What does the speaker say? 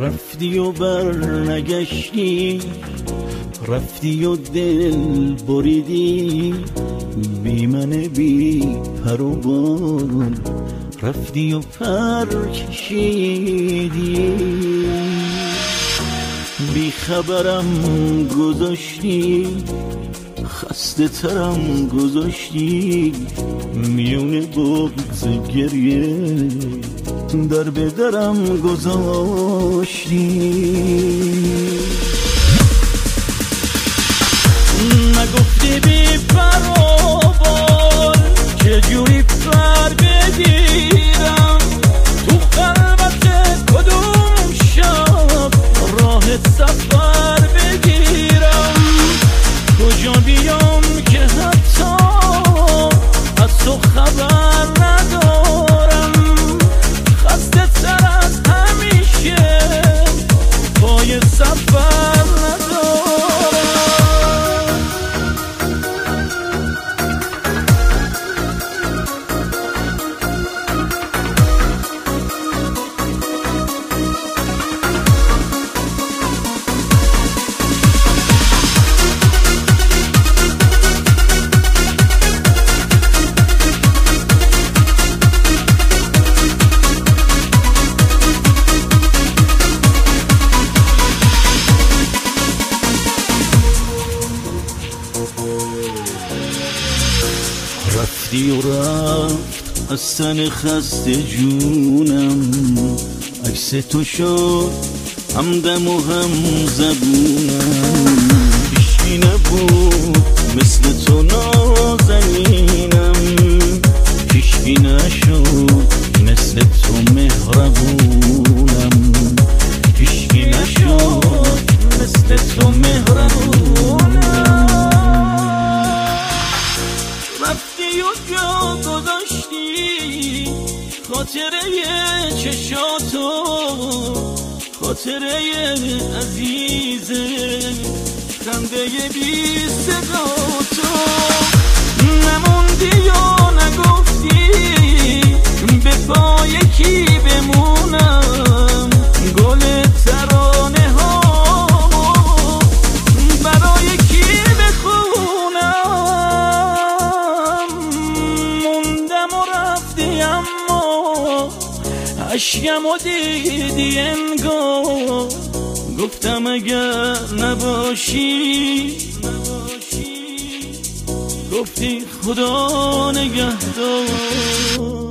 رفتی و برنگشتی، رفتی و دل بریدی، بی من بی پر و بال رفتی و پر کشیدی. بی خبرم گذاشتی، خسته ترم گذاشتی، میونه بغض گریه در به درم گذاشتی. نگفتی بی پر و بال چجوری پر بگیرم، تو قلبت کدوم شب راه سفر بگیرم، کجا بیام که حتی از تو خبر ندارم، خسته تر از همیشه پای سفر ندارم. رفتی و رفت از تن خسته جونم، عکس تو شد همدم و هم زبونم، هیچکی نبود مثل تو نازنینم، هیچکی نشد مثل تو مهربونم، هیچکی نشد مثل تو مهربونم. رفتی و جا گذاشتی خاطره چشاتو، خاطره عزیزه خنده بی صداتو، نموندی یا نگفتی به پای کی بمونم، گل ترانه ها برای کی بخونم، موندم و رفتی اما عشقم و دیدی انگار، گفتم اگر نباشی، گفتی خدا نگهدار.